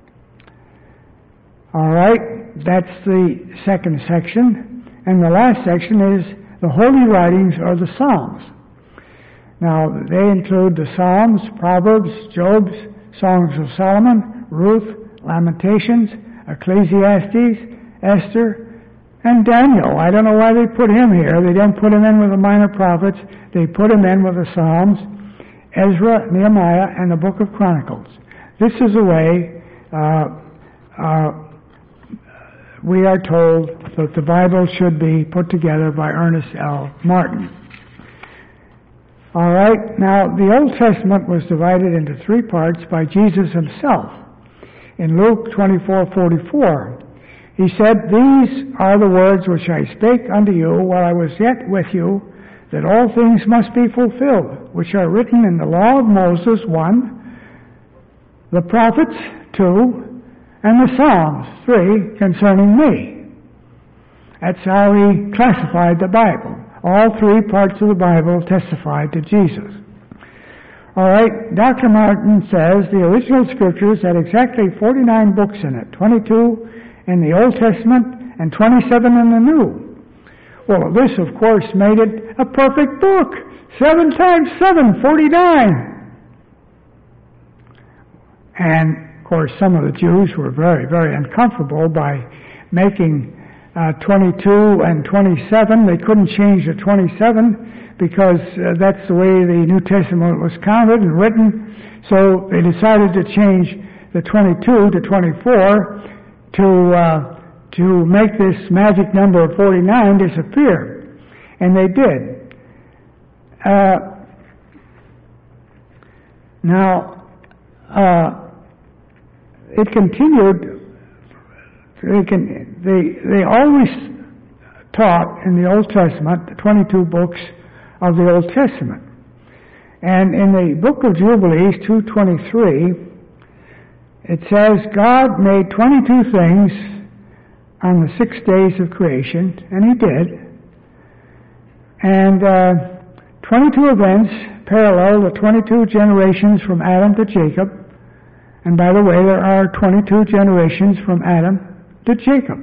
All right, that's the second section. And the last section is the holy writings or the Psalms. Now, they include the Psalms, Proverbs, Job, Songs of Solomon, Ruth, Lamentations, Ecclesiastes, Esther, and Daniel. I don't know why they put him here. They didn't put him in with the minor prophets. They put him in with the Psalms, Ezra, Nehemiah, and the book of Chronicles. This is the way uh, uh, we are told that the Bible should be put together by Ernest L. Martin. All right, now the Old Testament was divided into three parts by Jesus himself. In Luke twenty-four forty-four, he said, "These are the words which I spake unto you while I was yet with you, that all things must be fulfilled, which are written in the law of Moses, one, the prophets, two, and the Psalms, three, concerning me." That's how he classified the Bible. All three parts of the Bible testified to Jesus. All right, Doctor Martin says the original Scriptures had exactly forty-nine books in it, twenty-two in the Old Testament and twenty-seven in the New. Well, this, of course, made it a perfect book. Seven times seven, forty-nine. And, of course, some of the Jews were very, very uncomfortable by making uh, twenty-two and twenty-seven. They couldn't change the twenty-seven because uh, that's the way the New Testament was counted and written. So they decided to change the twenty-two to twenty-four to uh, to make this magic number of forty-nine disappear. And they did. Uh, now, uh, it continued. They, can, they, they always taught in the Old Testament the twenty-two books of the Old Testament. And in the book of Jubilees, two twenty-three, it says, God made twenty-two things on the six days of creation, and he did. And uh, twenty-two events parallel the twenty-two generations from Adam to Jacob. And by the way, there are twenty-two generations from Adam to Jacob.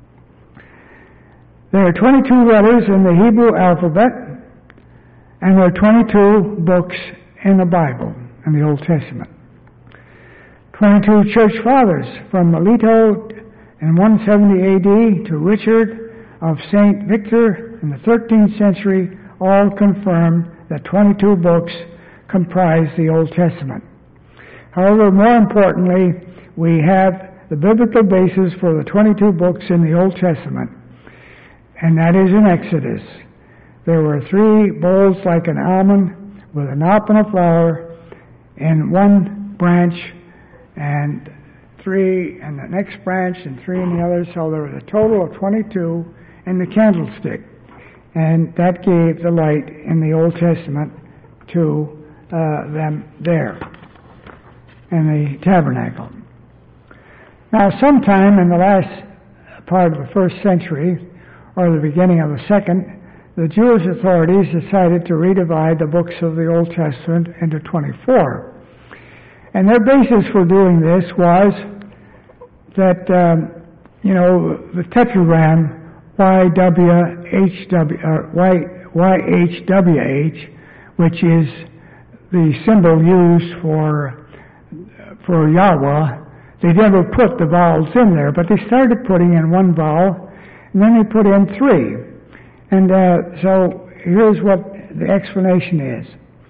There are twenty-two letters in the Hebrew alphabet, and there are twenty-two books in the Bible, in the Old Testament. twenty-two church fathers, from Melito in one seventy A D to Richard of Saint Victor in the thirteenth century, all confirm that twenty-two books comprise the Old Testament. However, more importantly, we have the biblical basis for the twenty-two books in the Old Testament, and that is in Exodus. There were three bowls like an almond with a knop and a flower in one branch, and three in the next branch, and three in the other, so there was a total of twenty-two in the candlestick. And that gave the light in the Old Testament to uh, them there in the tabernacle. Now, sometime in the last part of the first century, or the beginning of the second, the Jewish authorities decided to redivide the books of the Old Testament into twenty-four. And their basis for doing this was that, um, you know, the tetragram Y W H W, or Y H W H, which is the symbol used for for Yahweh. They never put the vowels in there, but they started putting in one vowel, and then they put in three. And uh, so here's what the explanation is.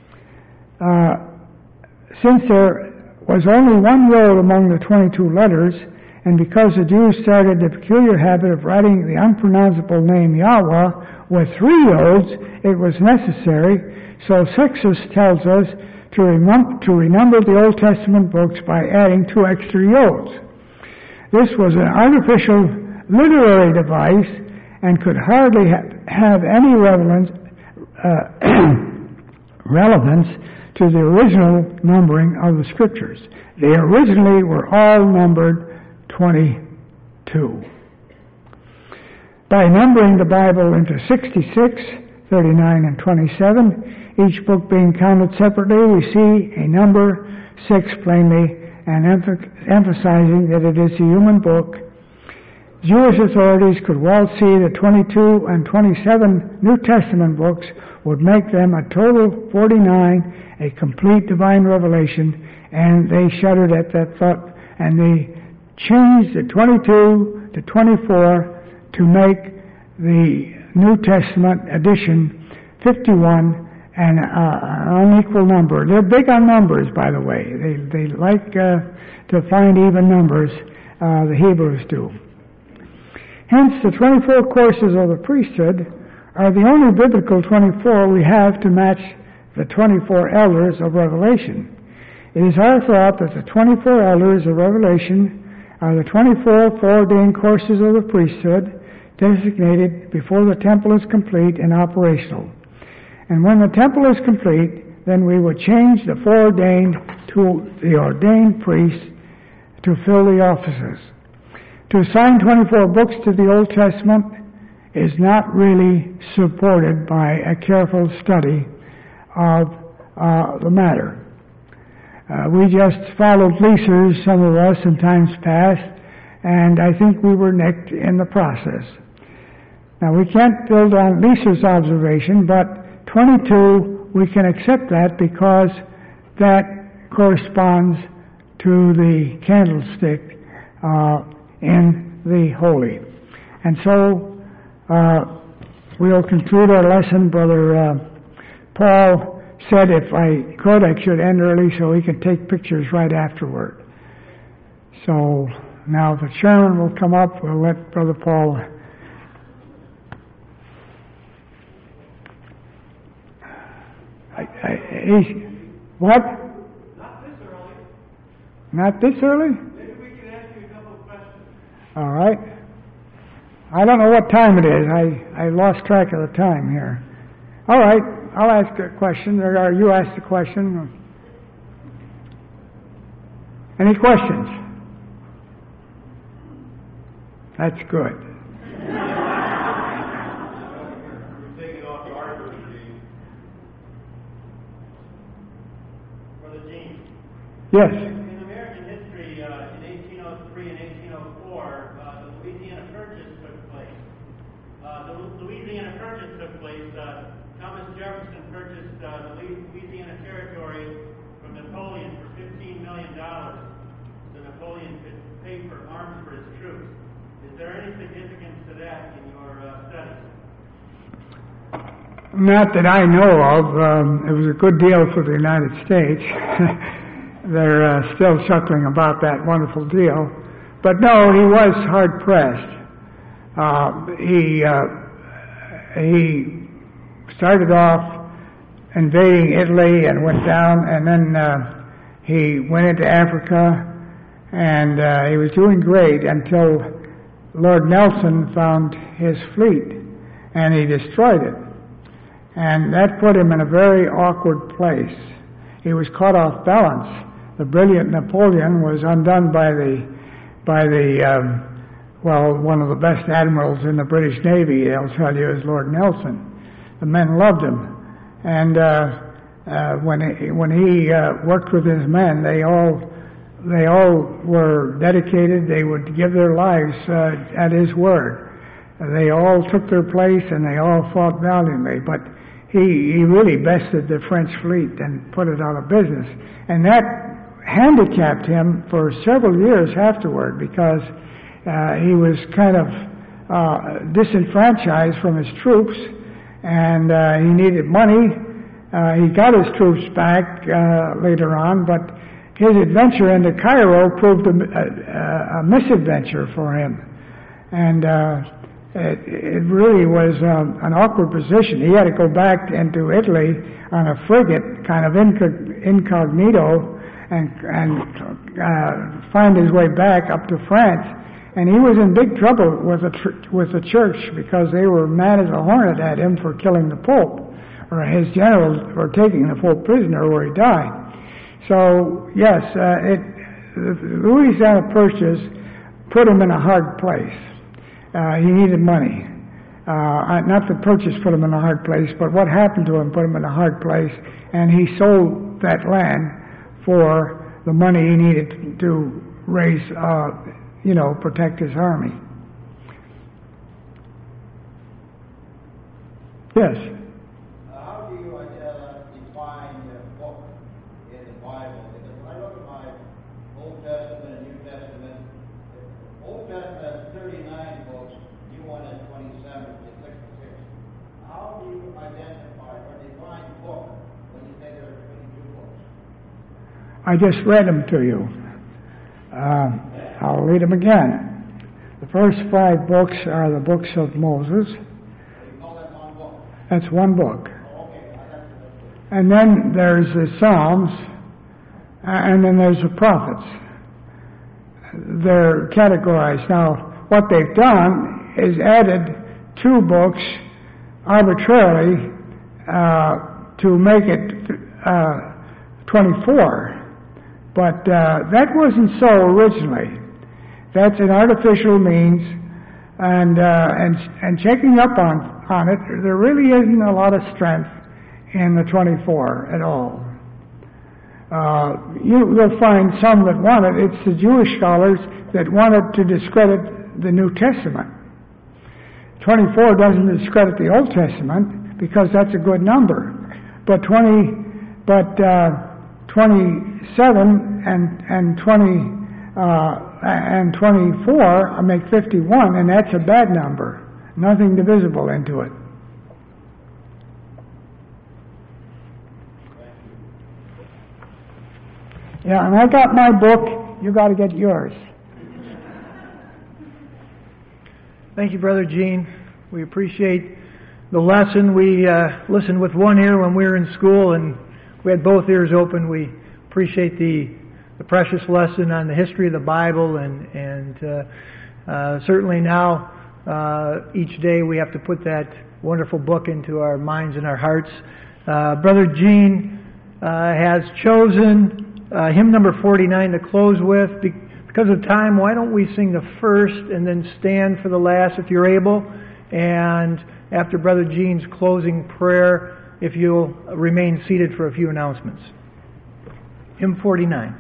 Uh, since there was only one road among the twenty-two letters, and because the Jews started the peculiar habit of writing the unpronounceable name Yahweh with three yods, it was necessary, so Sextus tells us, to, remum- to renumber the Old Testament books by adding two extra yods. This was an artificial literary device and could hardly ha- have any relevance, uh, relevance to the original numbering of the Scriptures. They originally were all numbered twenty-two. by numbering the Bible into sixty-six, thirty-nine, and twenty-seven, each book being counted separately, we see a number six plainly, and emph- emphasizing that it is a human book. Jewish authorities could well see that twenty-two and twenty-seven New Testament books would make them a total forty-nine, a complete divine revelation, and they shuddered at that thought, and they changed the twenty-two to twenty-four to make the New Testament edition fifty-one, and uh, an unequal number. They're big on numbers, by the way. They they like uh, to find even numbers. Uh, the Hebrews do. Hence, the twenty-four courses of the priesthood are the only biblical twenty-four we have to match the twenty-four elders of Revelation. It is our thought that the twenty-four elders of Revelation are the twenty-four foreordained courses of the priesthood designated before the temple is complete and operational. And when the temple is complete, then we would change the foreordained to the ordained priests to fill the offices. To assign twenty-four books to the Old Testament is not really supported by a careful study of uh, the matter. Uh, we just followed leasers, some of us, in times past, and I think we were nicked in the process. Now, we can't build on leaser's observation, but twenty-two, we can accept that because that corresponds to the candlestick uh, in the holy. And so, uh, we'll conclude our lesson. Brother uh, Paul said if I could, I should end early so he can take pictures right afterward. So, now the chairman will come up. We'll let Brother Paul... I, I, he, what? Not this early. Not this early? Maybe we can ask you a couple of questions. All right. I don't know what time it is. I, I lost track of the time here. All right. I'll ask a question. Or you ask the question. Any questions? That's good. We're taking off the article, Gene. Brother Gene. Yes. In American history, uh, in eighteen oh three and eighteen oh four, uh, the Louisiana Purchase took place. Uh, the Louisiana Purchase took place. Uh, Thomas Jefferson purchased uh, the Louisiana Territory from Napoleon for fifteen million dollars, so Napoleon could pay for arms for his troops. Is there any significance to that in your uh, studies? Not that I know of. Um, it was a good deal for the United States. They're uh, still chuckling about that wonderful deal. But no, he was hard pressed. Uh, he uh, he started off invading Italy and went down, and then uh, he went into Africa, and uh, he was doing great until Lord Nelson found his fleet, and he destroyed it. And that put him in a very awkward place. He was caught off balance. The brilliant Napoleon was undone by the, by the um, well, one of the best admirals in the British Navy, they'll tell you, is Lord Nelson. The men loved him. And uh, uh, when he, when he uh, worked with his men, they all they all were dedicated. They would give their lives uh, at his word. They all took their place and they all fought valiantly. But he, he really bested the French fleet and put it out of business. And that handicapped him for several years afterward because uh, he was kind of uh, disenfranchised from his troops, and uh, he needed money. Uh, he got his troops back uh, later on, but his adventure into Cairo proved a, a, a misadventure for him. And uh, it, it really was um, an awkward position. He had to go back into Italy on a frigate, kind of incognito, and, and uh, find his way back up to France. And he was in big trouble with the, tr- with the church because they were mad as a hornet at him for killing the Pope, or his generals for taking the Pope prisoner where he died. So, yes, uh, it, the Louisiana Purchase put him in a hard place. Uh, he needed money. Uh, not the purchase put him in a hard place, but what happened to him put him in a hard place, and he sold that land for the money he needed to raise, uh, you know, protect his army. Yes? Uh, how do you uh, define the book in the Bible? Because when I look at my Old Testament and New Testament, the Old Testament has thirty-nine books, New one has twenty-seven to sixty-six. How do you identify or define book when you say there are twenty-two books? I just read them to you. Uh, I'll read them again. The first five books are the books of Moses. That's one book. And then there's the Psalms, and then there's the prophets. They're categorized. Now, what they've done is added two books arbitrarily uh, to make it uh, twenty-four. But uh, that wasn't so originally. That's an artificial means, and uh, and and checking up on on it, there really isn't a lot of strength in the twenty-four at all. Uh, you will find some that want it. It's the Jewish scholars that wanted to discredit the New Testament. twenty-four doesn't discredit the Old Testament because that's a good number, but twenty, but uh, twenty-seven and and twenty uh, and twenty-four make fifty-one, and that's a bad number. Nothing divisible into it. Yeah, and I got my book. You got to get yours. Thank you, Brother Gene. We appreciate the lesson. We uh, listened with one ear when we were in school, and we had both ears open. We appreciate the the precious lesson on the history of the Bible, and and uh, uh, certainly now. Uh, each day we have to put that wonderful book into our minds and our hearts. Uh, Brother Gene uh, has chosen uh, hymn number forty-nine to close with. Be- because of time, why don't we sing the first and then stand for the last if you're able. And after Brother Gene's closing prayer, if you'll remain seated for a few announcements. Hymn forty-nine.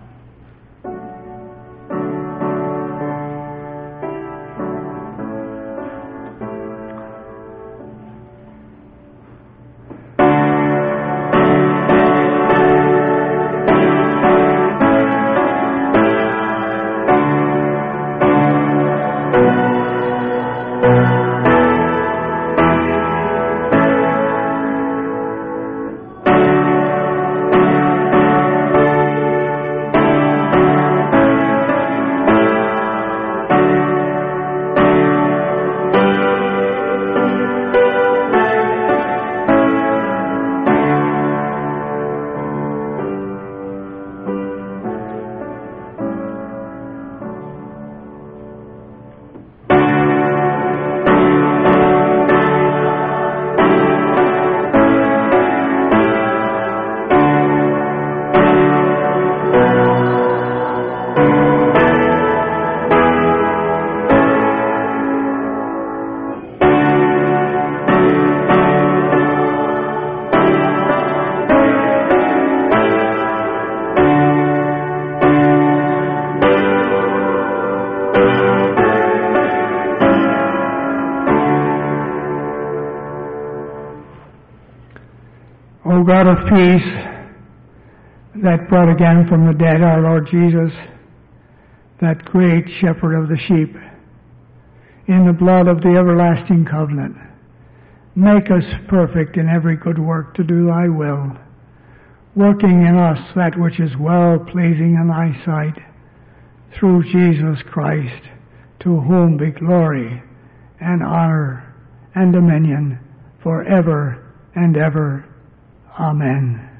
O God of peace, that brought again from the dead our Lord Jesus, that great shepherd of the sheep, in the blood of the everlasting covenant, make us perfect in every good work to do thy will, working in us that which is well-pleasing in thy sight, through Jesus Christ, to whom be glory and honor and dominion forever and ever. Amen.